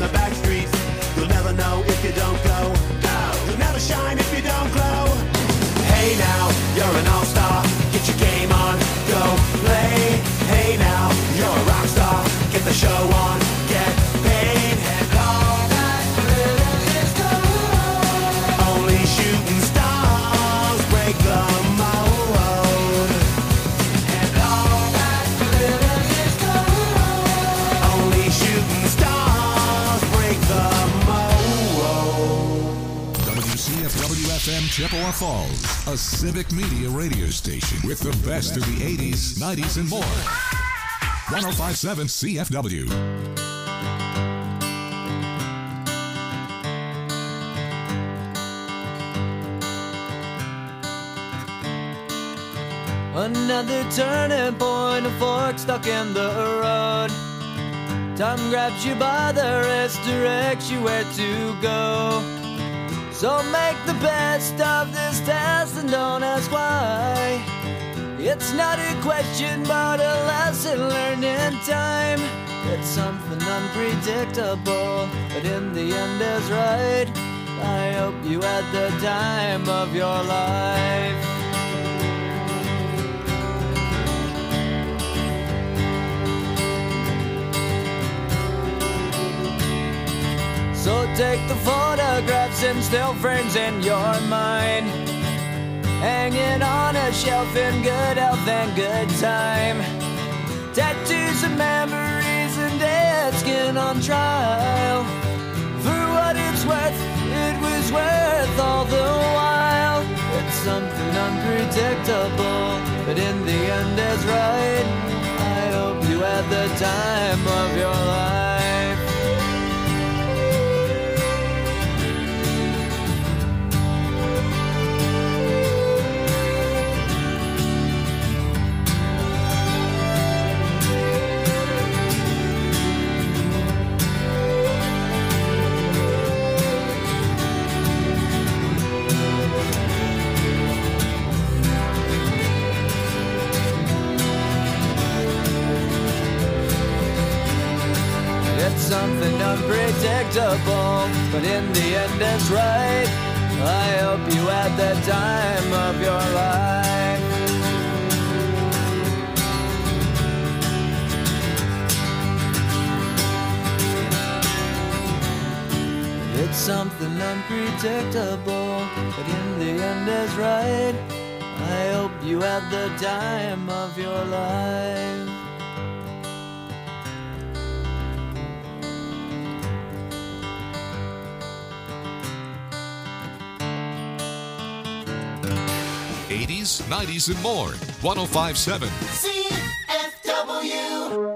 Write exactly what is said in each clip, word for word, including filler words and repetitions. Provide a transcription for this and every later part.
the back streets. You'll never know if you don't go. Go! You'll never shine if you don't glow. Hey now, you're an all-star. Get your game on, go play. Hey now, you're a rock star. Get the show on, get paid. And all that glitters is gold. Only shooting stars break the mold. And all that glitters is gold. Only shooting stars break the mold. W C F W F M Chippewa Falls, a civic media radio station with the best of the eighties, nineties, and more. one oh five point seven C F W. Another turning point, a fork stuck in the road. Time grabs you by the wrist, directs you where to go. So make the best of this test and don't ask why. It's not a question but a lesson learned in time. It's something unpredictable, but in the end is right. I hope you had the time of your life. So take the photographs and still frames in your mind, hanging on a shelf in good health and good time. Tattoos and memories and dead skin on trial. For what it's worth, it was worth all the while. It's something unpredictable, but in the end is right. I hope you had the time of your life. Something unpredictable, but in the end it's right. I hope you had the time of your life. It's something unpredictable, but in the end is right. I hope you had the time of your life. eighties, nineties, and more. one oh five point seven C F W.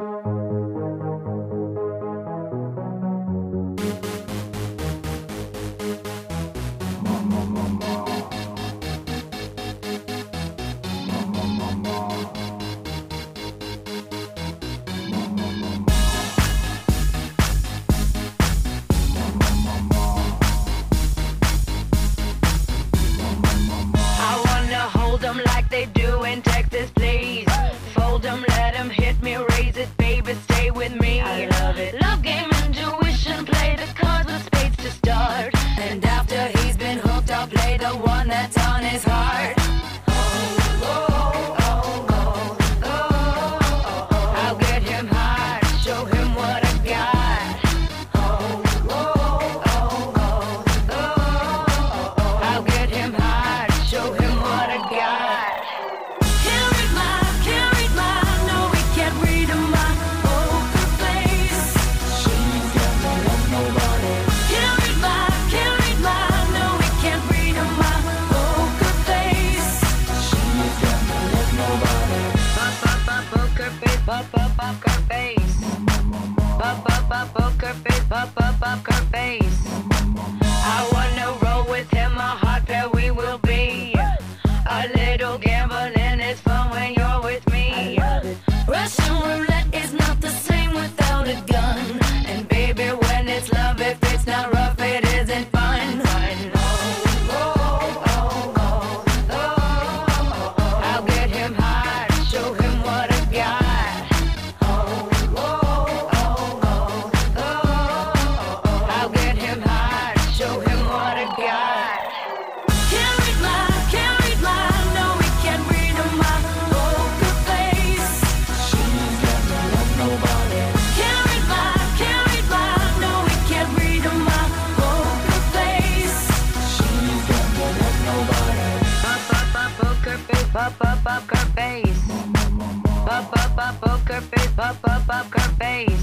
poker face, pop, pop, poker face.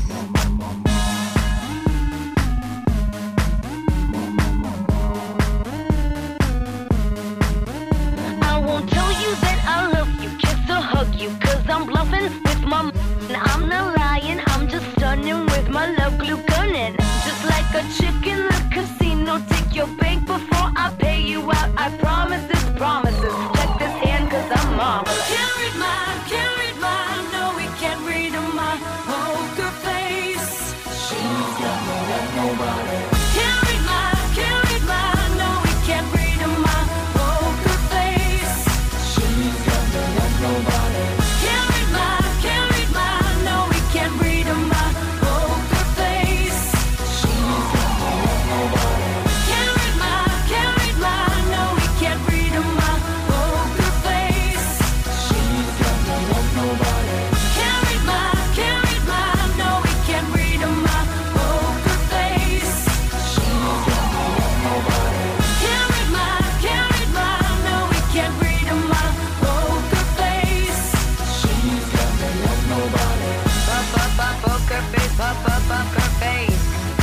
I won't tell you that I love you, kiss or hug you, cause I'm bluffing with my m- I'm not lying, I'm just stunning with my love glue gunning. Just like a chick in the casino, take your bank before I pay you out. I promise this promises. Check this hand cause I'm marvelous. Can't read mine, can't read mine, no we can't read my poker face. She's got no love, nobody. Can't read mine, can't read mine, no we can't read my poker face. She's got no love, nobody. Can't read mine, can't read mine, no we can't read my poker face. She's got no love, nobody. Can't read mine, can't read mine, no we can't read my poker face. She's got no love, nobody. Can't read mine, can't read mine, no we can't read my poker face. She's got no love, nobody. Can't read mine, can't read mine, no we can't read my poker face. She's got no love, nobody. Pop, pop, pop, poker face, pop, pop, poker face.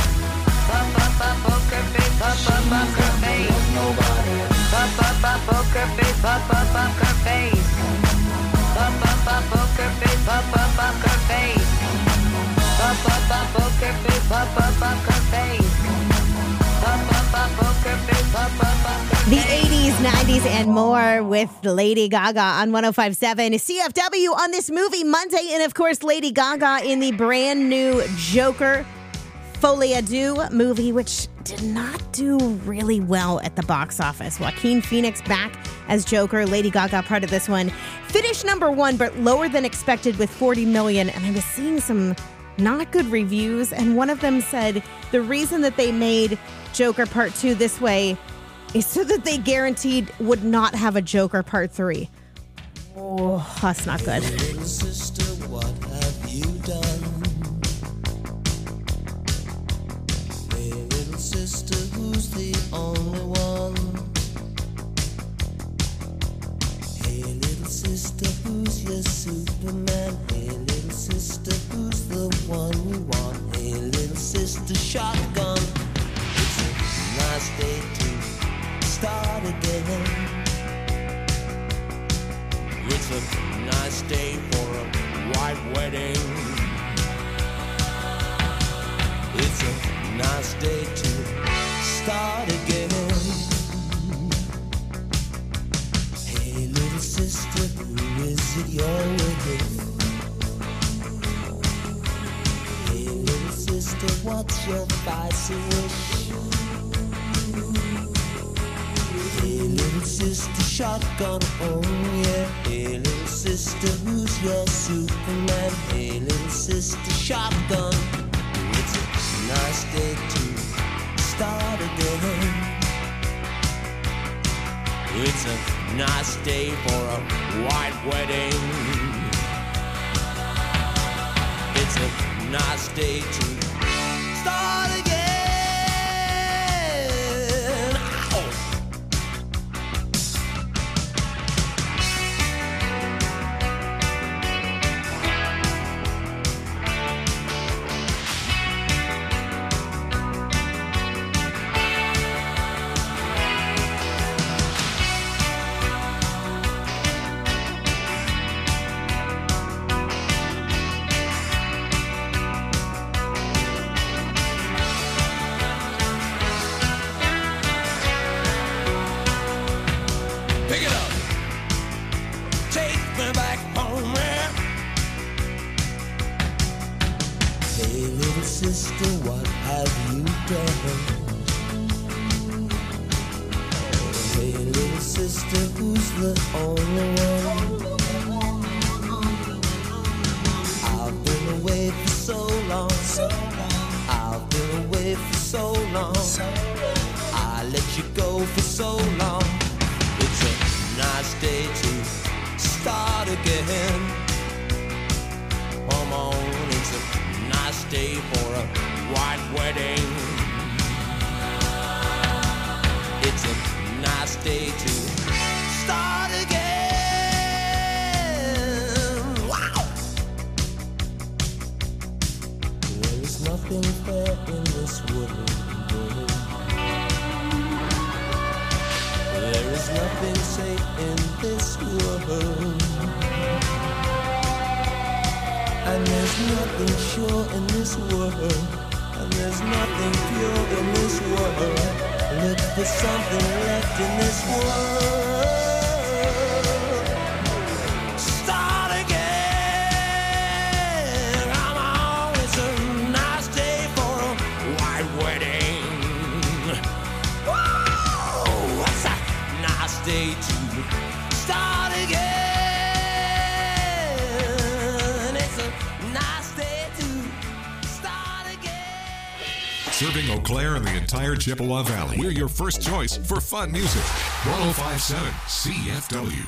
Pop, pop, pop, poker face, pop, pop, poker face. Pop, pop, pop, poker face, pop, pop, poker face. Pop, pop, pop, poker face, pop, pop, poker face. Pop, pop, pop, poker face, pop, pop, poker face. Pop, pop, pop, poker face, pop, pop, poker face. The eighties, nineties, and more with Lady Gaga on one oh five point seven C F W on this movie Monday. And of course, Lady Gaga in the brand new Joker Folie à Deux movie, which did not do really well at the box office. Joaquin Phoenix back as Joker. Lady Gaga part of this one. Finished number one, but lower than expected with forty million. And I was seeing some not good reviews. And one of them said the reason that they made Joker Part two this way is so that they guaranteed would not have a Joker Part three. Oh, that's not good. Little sister, what have you done? Hey, little sister, who's the only one? Hey, little sister, who's your Superman? Hey, little sister, who's the one we want? Hey, little sister, shotgun. It's a nice day to start again. It's a nice day for a white wedding. It's a nice day to start again. Hey, little sister, who is it you're with? Hey, little sister, what's your spicy wish? Hey, little sister, shotgun, oh yeah. Hey, little sister, who's your Superman? Hey, little sister, shotgun. It's a nice day to start again. It's a nice day for a white wedding. It's a nice day to start again. Ow! Pick it up. Take me back home, yeah. Hey, little sister, what have you done? Hey, little sister, who's the only one? I've been away for so long. I've been away for so long. I let you go for so long. It's a nice day to start again. Come on, it's a nice day for a white wedding. It's a nice day to start again. Wow! this world. And there's nothing sure in this world. And there's nothing pure in this world. Look for something left in this world. Start again. Come on, it's a nice day for a white wedding. Whoa, what's a nice day to start again? It's a nice day to start again. Serving Eau Claire and the entire Chippewa Valley. We're your first choice for fun music. one oh five point seven C F W.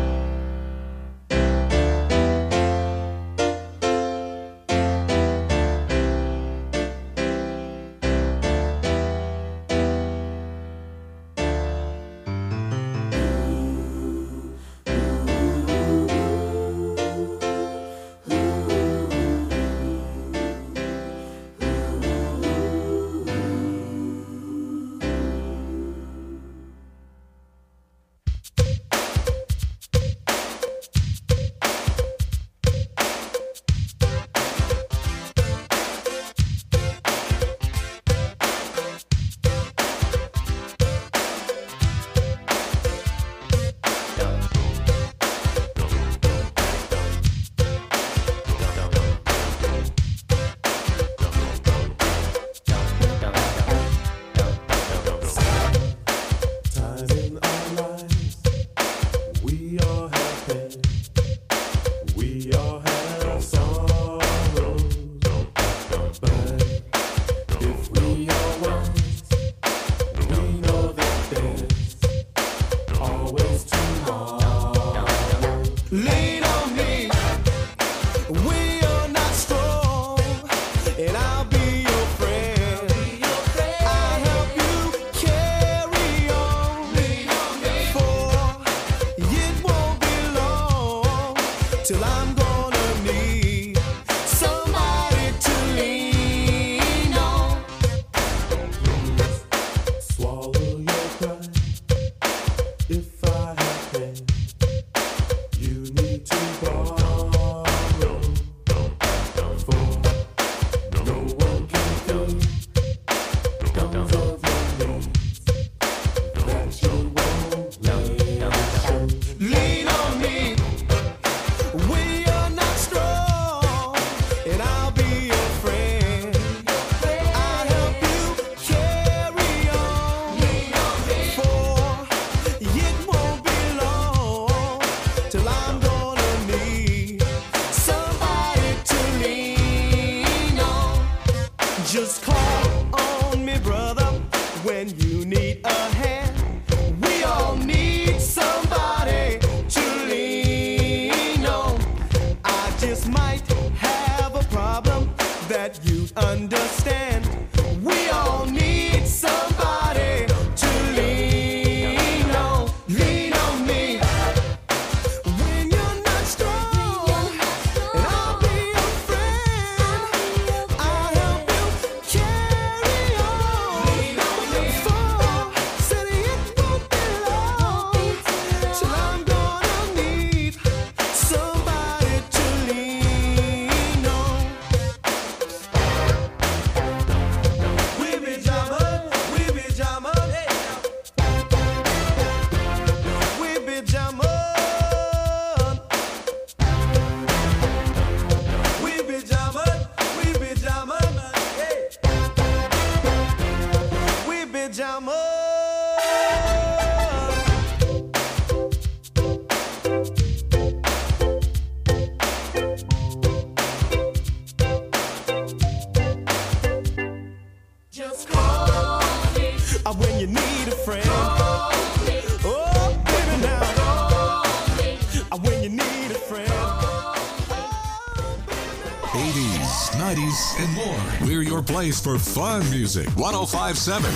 eighties, nineties, and more. We're your place for fun music. one oh five point seven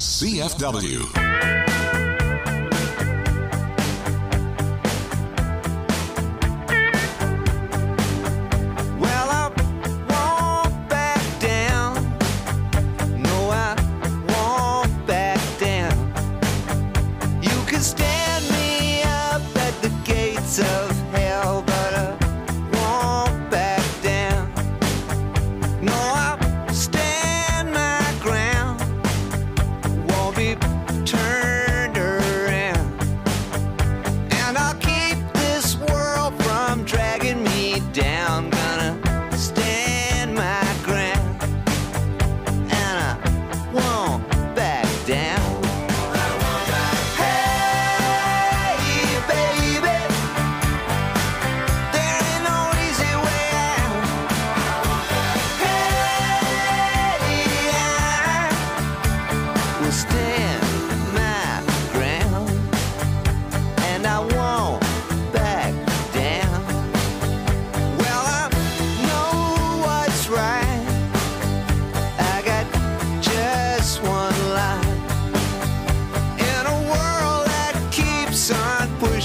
C F W. Stand me up at the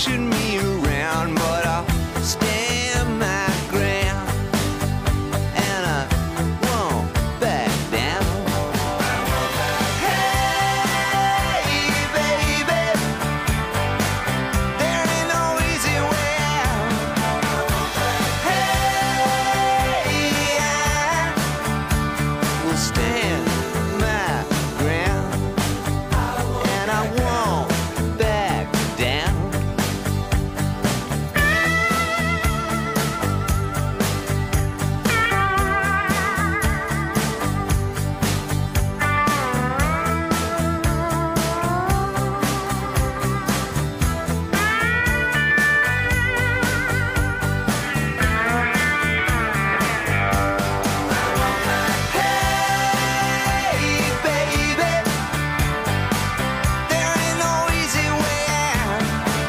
pushing me around, but I'll stand my ground, and I won't back down. Hey, baby, there ain't no easy way out. Hey, I will stand my ground, and I won't back down. Hey, baby, there ain't no easy way out.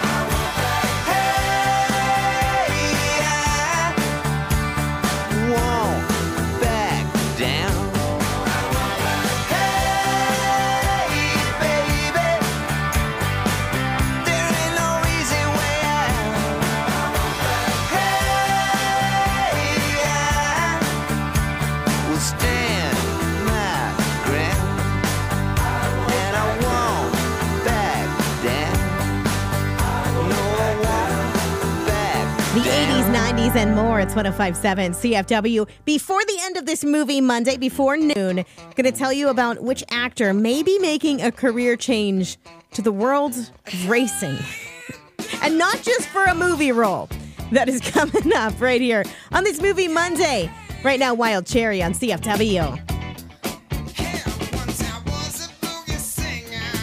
Hey, I won't back down. Hey, baby, there ain't no easy way out. Hey, I will stand my ground, and I won't back down. No, I won't back The down. eighties, nineties, and more. It's one oh five point seven C F W. Before the end of this movie, Monday, before noon, going to tell you about which actor may be making a career change to the world of racing. And not just for a movie role. That is coming up right here on this movie Monday. Right now, Wild Cherry on C F W. Once I was a boogie singer,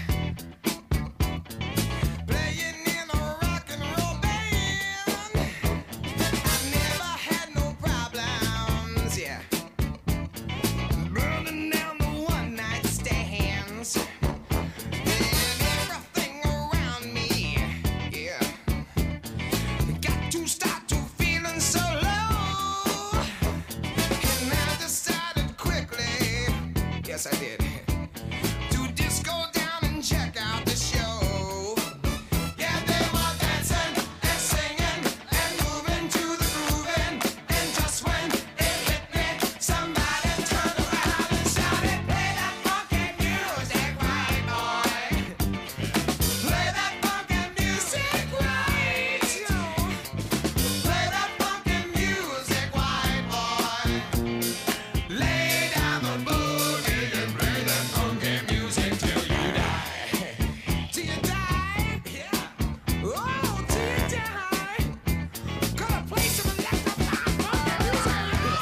playing in a rock and roll band. I never had no problems, yeah, burning down the one night stands. And everything around me, yeah, got to start to feeling so low. And I decided quickly, yes I did, to just go down and check out the show. Yeah, they were dancing and singing and moving to the grooving. And just when it hit me, somebody turned around and shouted, "Play that funky music, right, boy. Play that funky music, right. Play that funky music, white boy. Lay down the boogie and play that funky music till you die." Till you die, yeah. Oh, till you die. Gonna play some electrified funky music.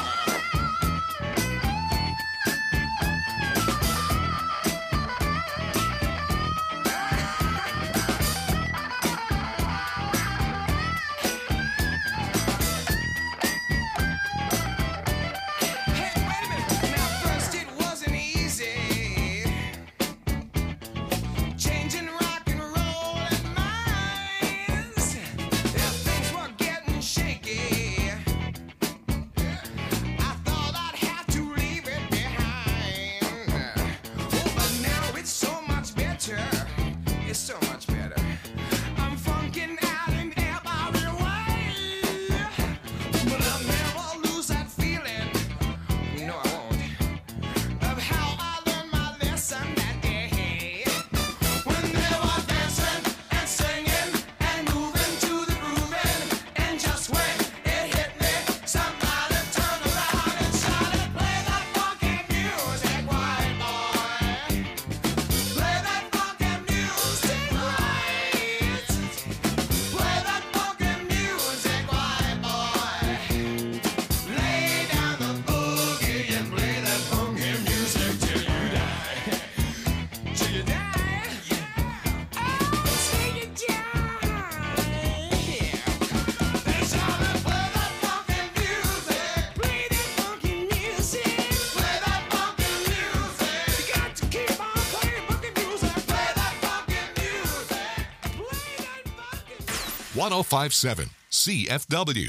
Hey, wait a minute. Now, first it wasn't easy, changing rock and roll and minds. Yeah, things were getting shaky. I thought I'd have to leave it behind. Oh, but now it's so much better. It's so much better. I'm funking out in every way. But I'll never lose that feeling. No, I won't. Of how I learned my lesson that day. When they were dancing and singing and moving to the grooving. And just when it hit me, somebody turned around and shouted, "Play that funky music, white boy. Play that funky music, right. Play that funky music, white boy. Lay down the boogie and play that funky music till you die. Till you die. Oh, till you die. Yeah. That's how they play that funky music. Play that funky music. Play that funky music. You got to keep on playing funky music. Play that funky music. Play that funky one oh five point seven C F W.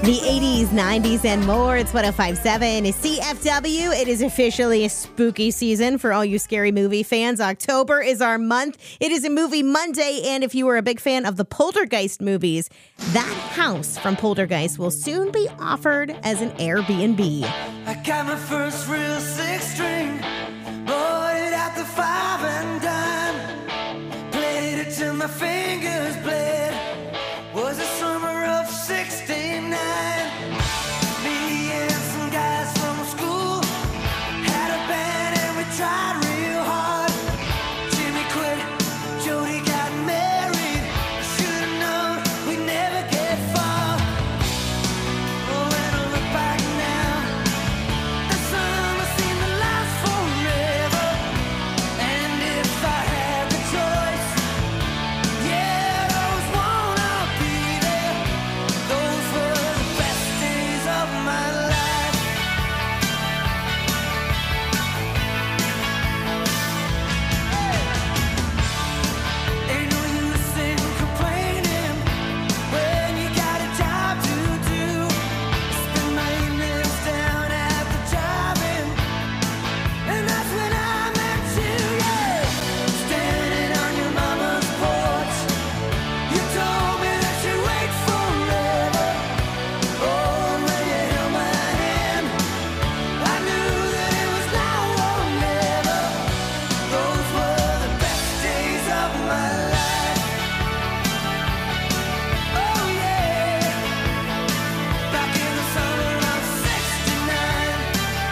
The eighties, nineties, and more. It's one oh five point seven C F W. It is officially a spooky season for all you scary movie fans. October is our month. It is a movie Monday, and if you were a big fan of the Poltergeist movies, that house from Poltergeist will soon be offered as an Airbnb. I got my first real six string, bought it at the five and dime, played it till my fingers bled. Was the summer of sixty-nine. Me and some guys from school had a band and we tried real hard. Jimmy quit, Jody got married. I should've known we'd never get far. Oh, when I look back now, the summer seemed to last forever. And if I had the choice, yeah, I always wanna be there. Those were the best days of my life. Ain't no use in complaining when you got a job to do. Spend my evenings down at the drive-in, and that's when I met you, yeah. Standing on your mama's porch, you told me that you'd wait forever. Oh, when you held my hand, I knew that it was now or never. Those were the best days of my life. Oh yeah, back in the summer of sixty-nine.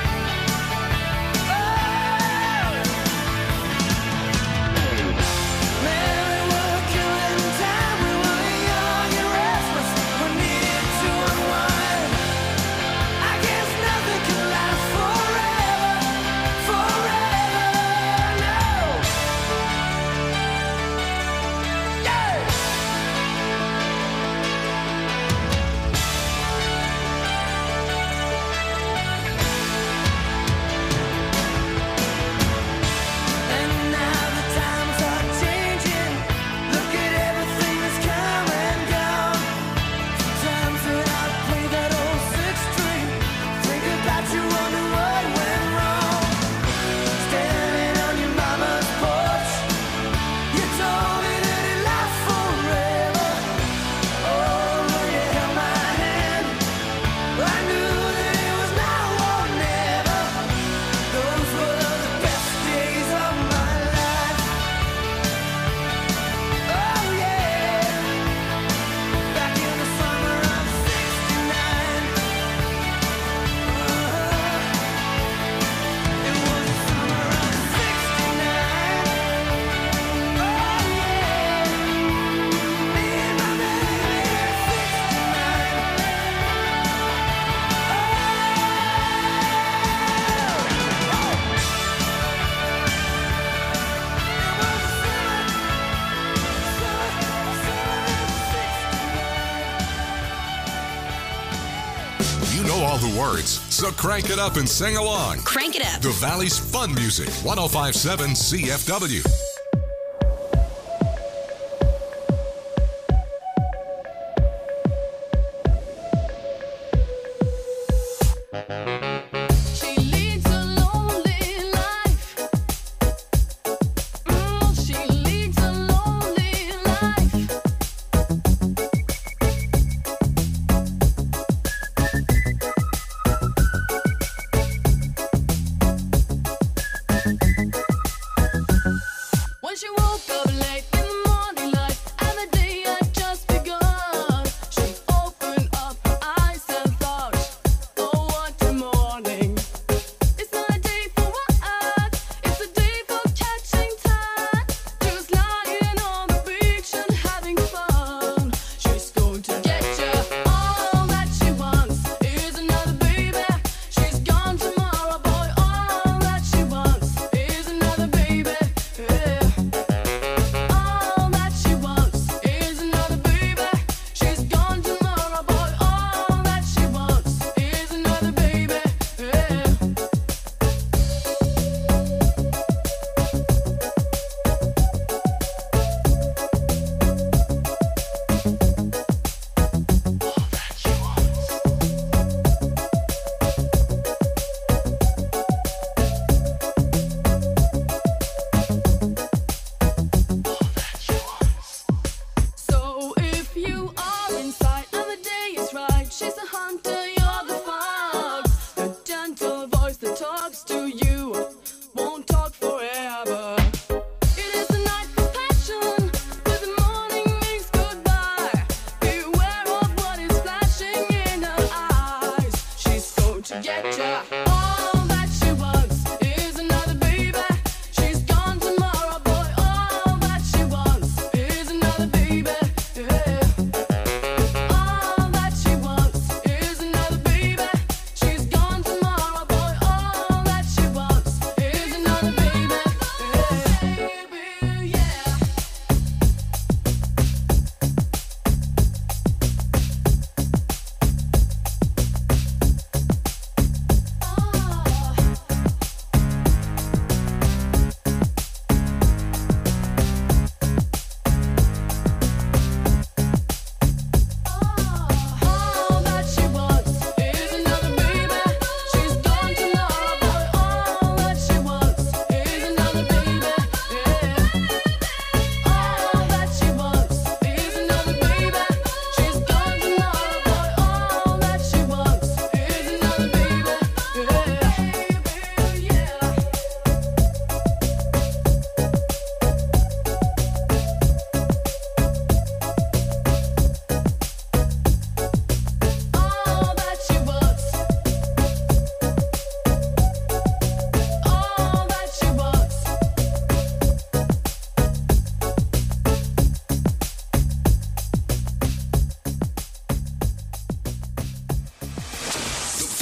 Man, we were killing time. We were young and restless. We needed to unwind. I guess nothing can last forever, forever, no. Yeah. And now the times are changing. Look at everything that's come and gone. Sometimes when I play that old six string, think about you, wonder what went wrong. Standing on your mama's porch, you told me that it lasts forever. Oh, when you held my hand, I knew that it was now or never. Those were the best days of my life. Oh yeah, back in the summer of sixty-nine. It was the summer of sixty-nine. Oh yeah, me and my baby at You know all the words, so crank it up and sing along. Crank it up. The Valley's fun music, one oh five point seven C F W. She leads a lonely life. Mm, she leads a lonely life. When she woke up late in the morning light, and the day had just begun, she opened up her eyes and thought, oh, what a morning. It's not a day for work, it's a day for catching time. Just lying on the beach and having fun. She's going to get you. All that she wants is another baby. She's gone tomorrow, boy. All that she wants is another baby. Yeah. All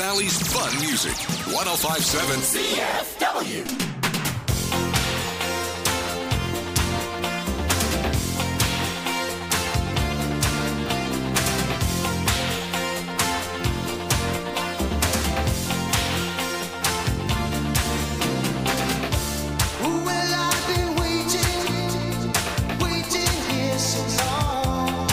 Valley's fun music. one oh five point seven C F W. Well, I've been waiting, waiting here so long,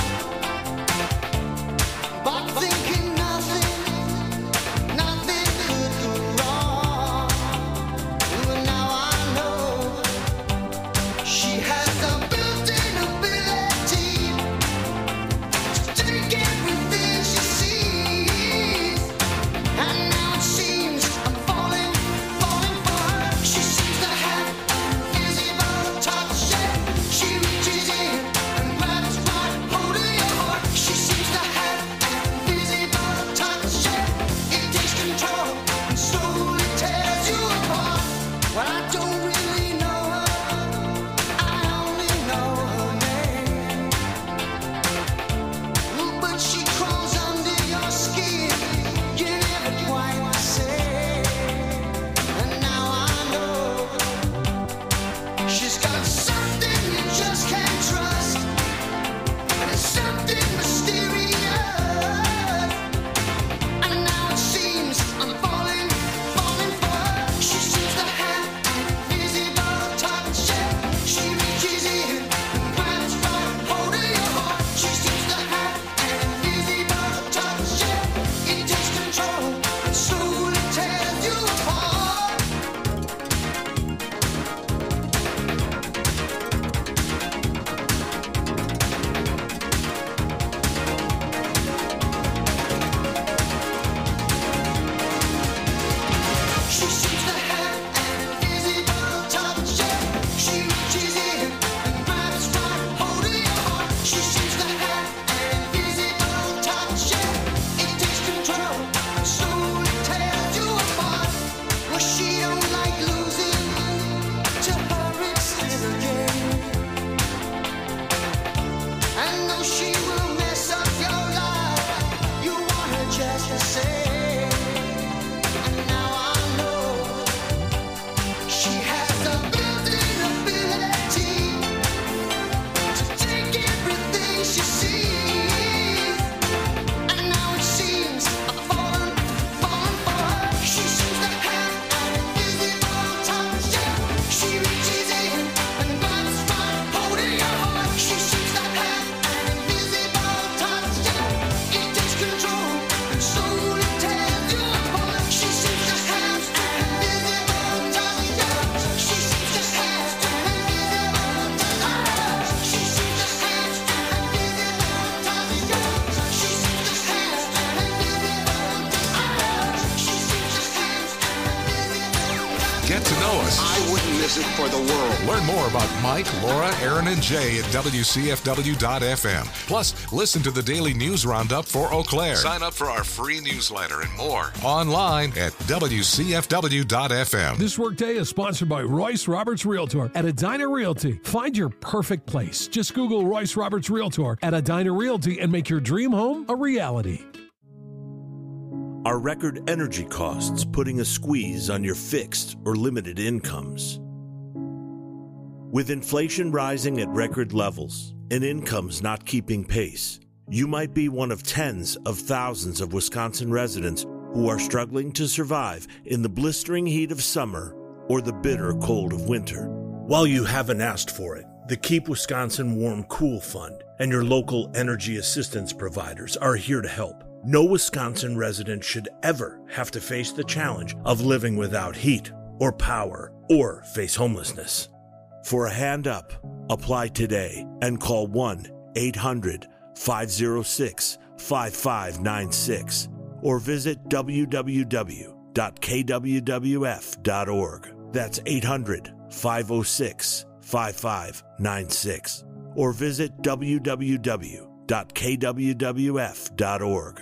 but thinking nothing, nothing could go wrong. Well, now I know she has a built-in ability to take everything she sees, and now it seems I'm falling, falling for her. She seems to have invisible touch, yeah. She reaches in and grabs right hold of your heart. She seems to have invisible touch, yeah. It takes control and slowly tears you apart. Well, I don't really know her, I only know her name. Ooh, but she crawls under your skin, you never quite the same. And now I know she's got something you just can't trust, and it's something mysterious. And now it seems I'm falling, falling for her. She seems to have an invisible touch, yeah. She reaches in and grabs right hold of your heart. She seems to have an invisible touch, yeah. It takes control and slowly tears you apart. She seems to have an invisible touch, yeah. She reaches in and grabs right hold of your heart. She seems to have an invisible touch, yeah. It takes control and slowly tears you apart. Well, she don't like losing, to her it's still a game. And though she will mess up your life, you want her just the same. And now I know she has a built-in ability to take everything she sees. And now it seems I'm falling, falling for her. She seems to have an invisible touch, yeah. She reaches in and grabs right hold of your heart. She seems to have an invisible touch, yeah. It takes control and slowly tears you apart. She seems to have an invisible touch, yeah. She seems to have an invisible touch. She seems to have an invisible touch, yeah. She seems to have an invisible touch. She seems to have an invisible touch. Get to know us. I wouldn't miss it for the world. Learn more about Mike, Laura, Aaron, and Jay at W C F W dot F M. Plus, listen to the daily news roundup for Eau Claire. Sign up for our free newsletter and more online at W C F W dot F M. This workday is sponsored by Royce Roberts Realtor at Edina Realty. Find your perfect place. Just Google Royce Roberts Realtor at Edina Realty and make your dream home a reality. Are record energy costs putting a squeeze on your fixed or limited incomes? With inflation rising at record levels and incomes not keeping pace, you might be one of tens of thousands of Wisconsin residents who are struggling to survive in the blistering heat of summer or the bitter cold of winter. While you haven't asked for it, the Keep Wisconsin Warm Cool Fund and your local energy assistance providers are here to help. No Wisconsin resident should ever have to face the challenge of living without heat or power or face homelessness. For a hand up, apply today and call one eight hundred five oh six five five nine six or visit w w w dot k w w f dot org. That's eight hundred five oh six five five nine six or visit w w w dot k w w f dot org.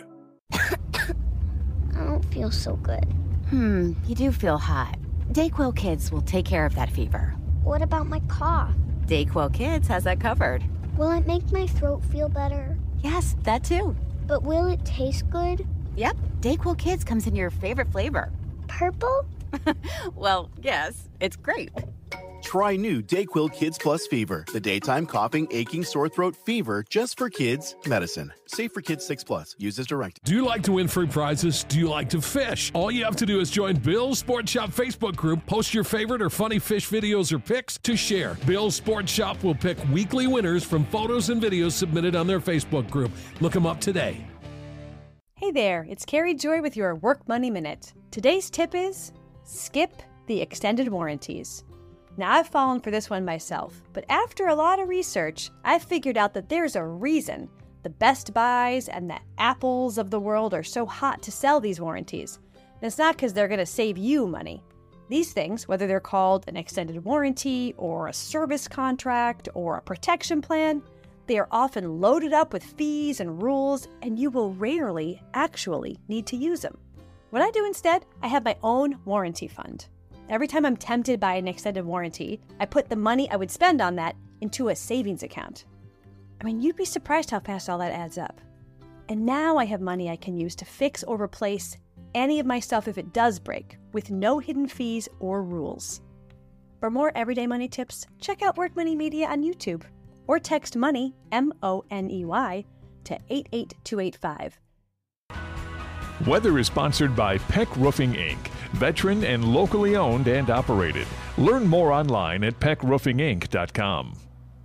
I don't feel so good. Hmm, you do feel hot. Dayquil Kids will take care of that fever. What about my cough? Dayquil Kids has that covered. Will it make my throat feel better? Yes, that too. But will it taste good? Yep, DayQuil Kids comes in your favorite flavor. Purple? Well, yes, it's grape. Try new DayQuil Kids Plus Fever, the daytime coughing, aching, sore throat fever just for kids medicine. Safe for kids six plus. Use as directed. Do you like to win free prizes? Do you like to fish? All you have to do is join Bill's Sports Shop Facebook group, post your favorite or funny fish videos or pics to share. Bill's Sports Shop will pick weekly winners from photos and videos submitted on their Facebook group. Look them up today. Hey there, it's Carrie Joy with your Work Money Minute. Today's tip is skip the extended warranties. Now, I've fallen for this one myself, but after a lot of research, I've figured out that there's a reason the Best Buys and the Apples of the world are so hot to sell these warranties. And it's not because they're going to save you money. These things, whether they're called an extended warranty or a service contract or a protection plan, they are often loaded up with fees and rules, and you will rarely actually need to use them. What I do instead, I have my own warranty fund. Every time I'm tempted by an extended warranty, I put the money I would spend on that into a savings account. I mean, you'd be surprised how fast all that adds up. And now I have money I can use to fix or replace any of my stuff if it does break, with no hidden fees or rules. For more everyday money tips, check out Work Money Media on YouTube, or text MONEY, M O N E Y, to eight eight two eight five. Weather is sponsored by Peck Roofing Incorporated, veteran and locally owned and operated. Learn more online at peck roofing inc dot com.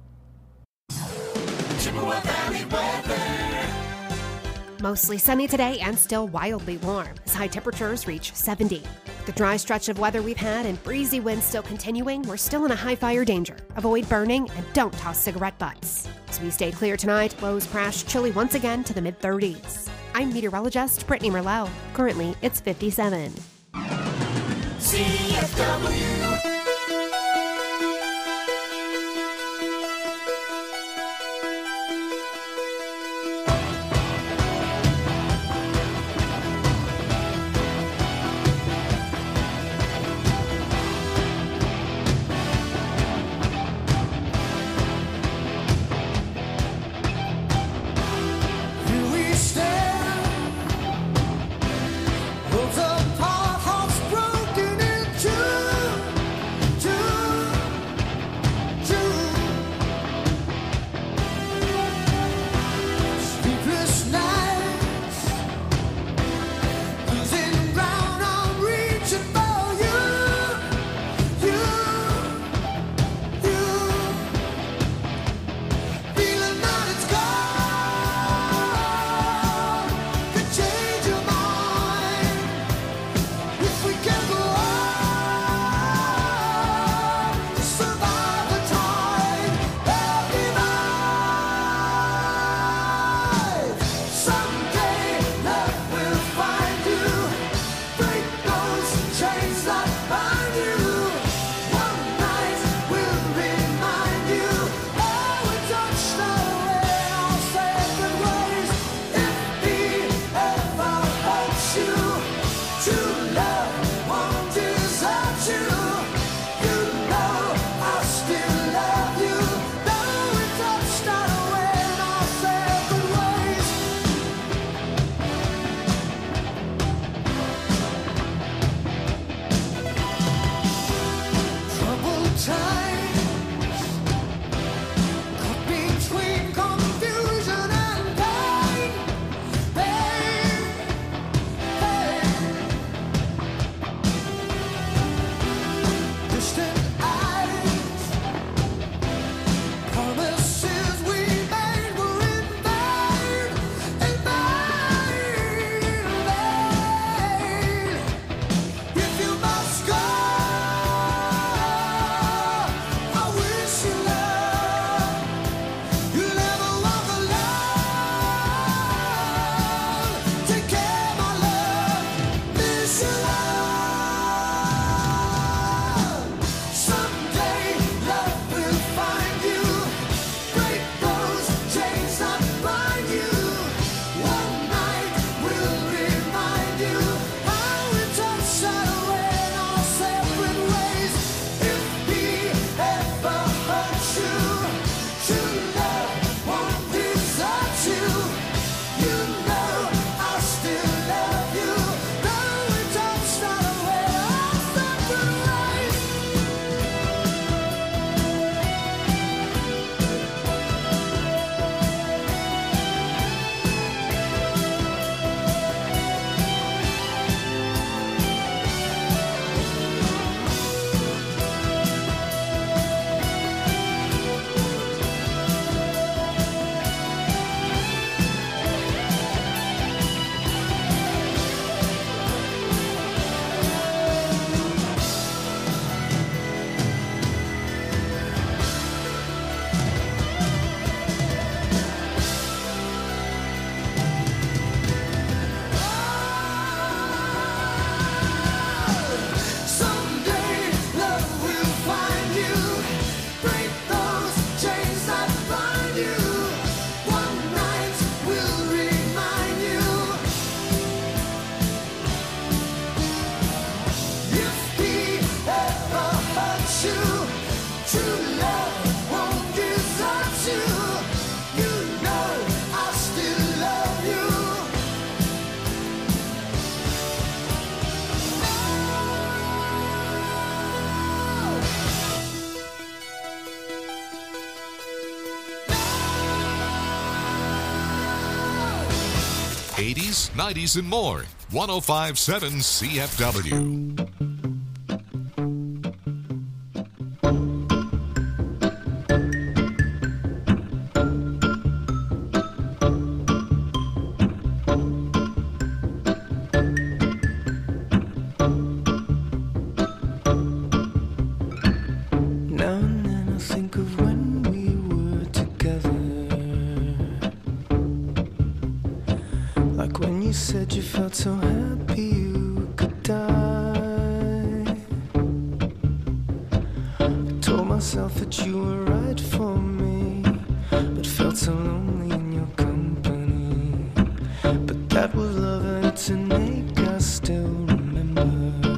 Mostly sunny today and still wildly warm as high temperatures reach seventy. The dry stretch of weather we've had and breezy winds still continuing, we're still in a high fire danger. Avoid burning and don't toss cigarette butts. As we stay clear tonight, lows crash chilly once again to the mid thirties. I'm meteorologist Brittany Merlot. Currently, it's fifty-seven. C F W. Broken into eighties, nineties, and more. one oh five point seven C F W. Now and then I think of when we were together, like when you said you felt so happy you could die. I told myself that you were right for me, but felt so lonely in your company. But that was love and it's an ache I still remember.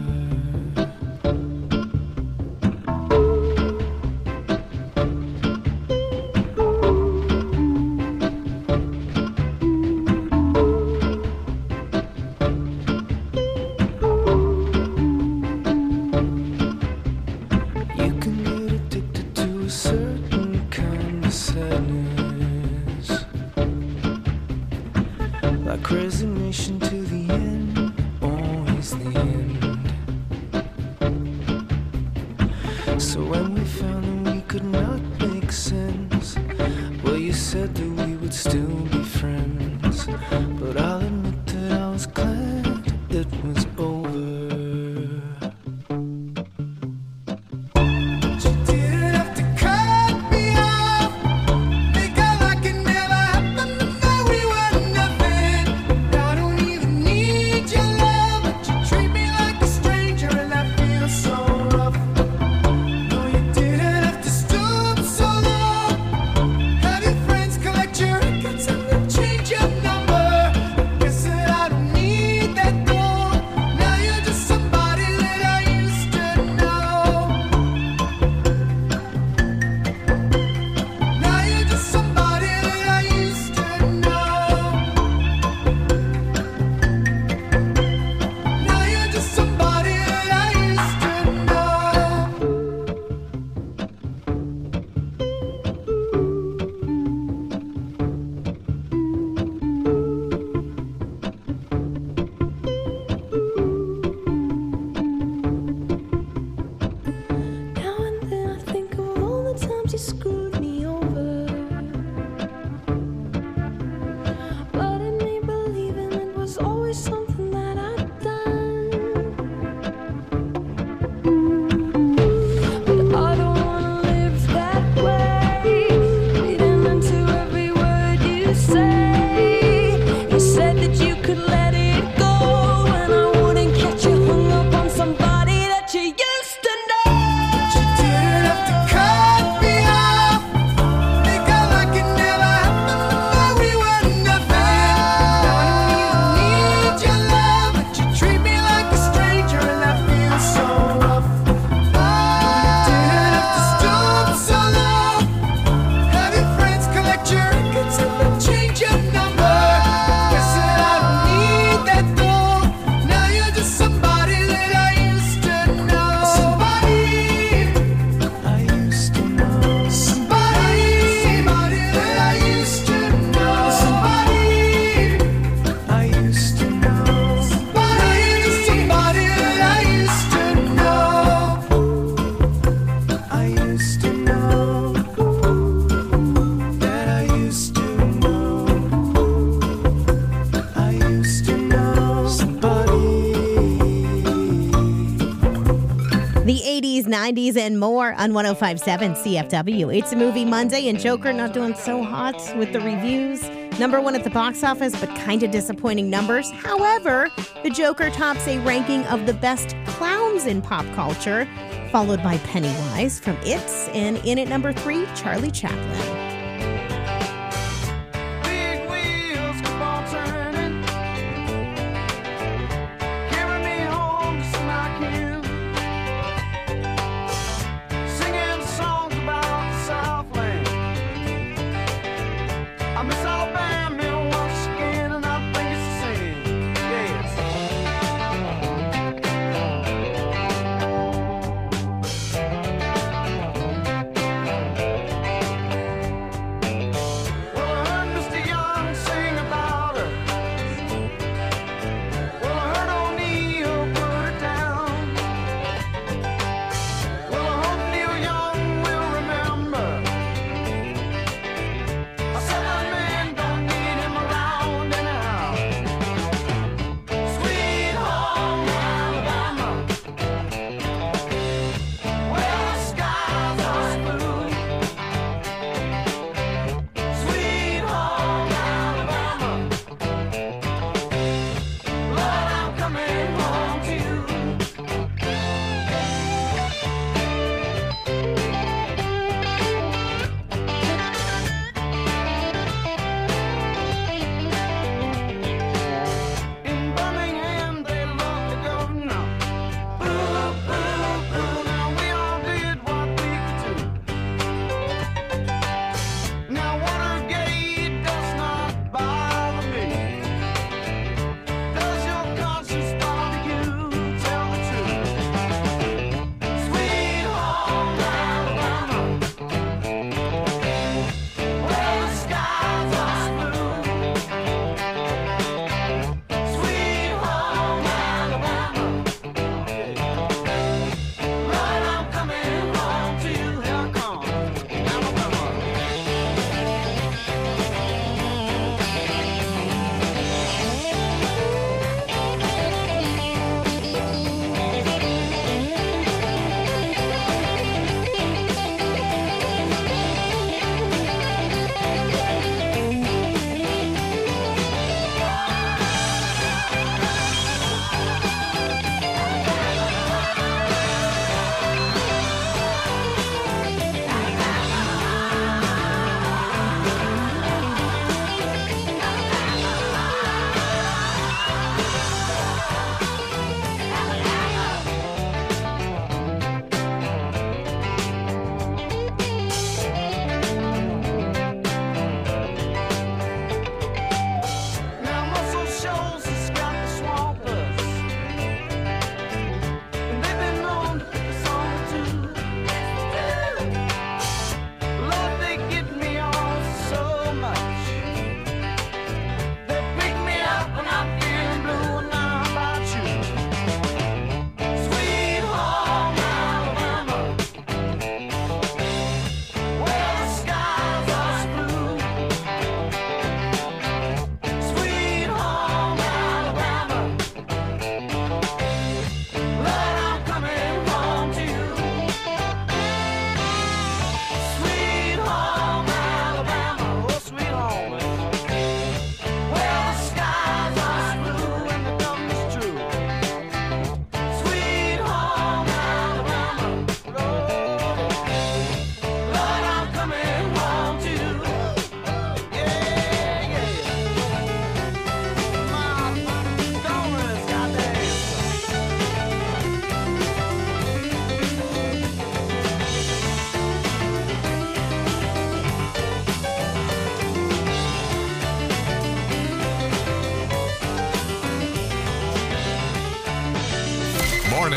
You can get addicted to a certain kind of sadness, like resignation to the end, always the end. So when we found that we could not make sense, well, you said that we would still be friends. But I'll admit that I was glad it was over. nineties, and more on one oh five point seven C F W. It's a Movie Monday, and Joker not doing so hot with the reviews. Number one at the box office, but kind of disappointing numbers. However, the Joker tops a ranking of the best clowns in pop culture, followed by Pennywise from It, and in at number three, Charlie Chaplin.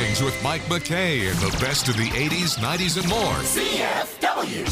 Mornings with Mike McKay and the best of the eighties, nineties, and more. C F W.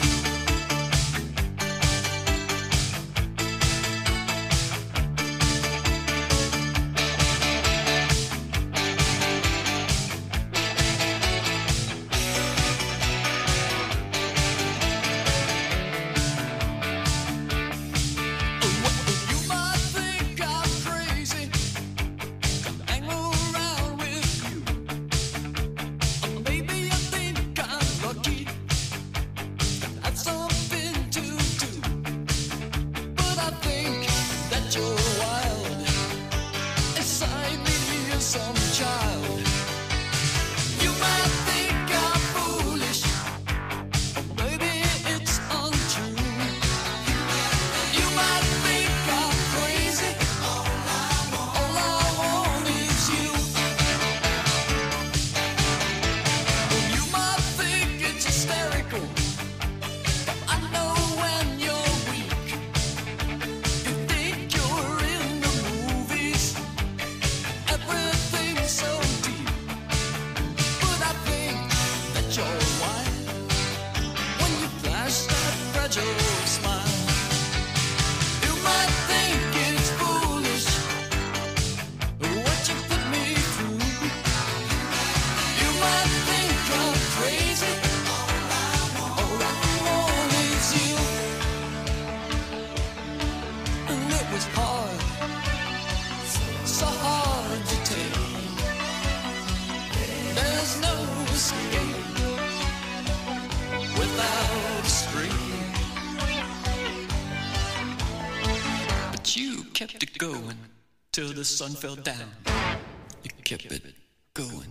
Till the sun fell down, you kept it going.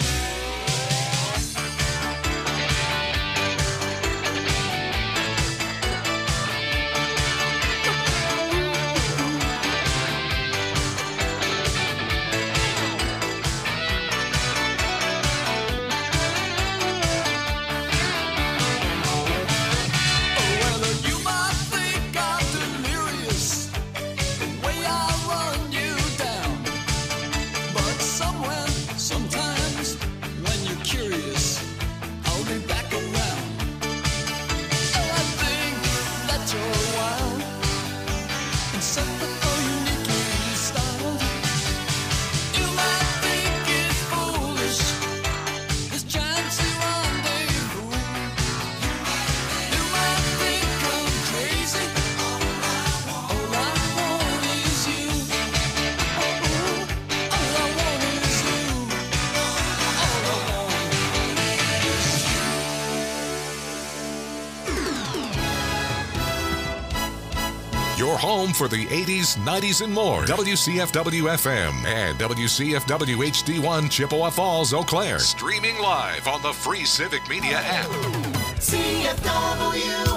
Your home for the eighties, nineties, and more. W C F W F M and W C F W H D one Chippewa Falls, Eau Claire. Streaming live on the free Civic Media app. C F W.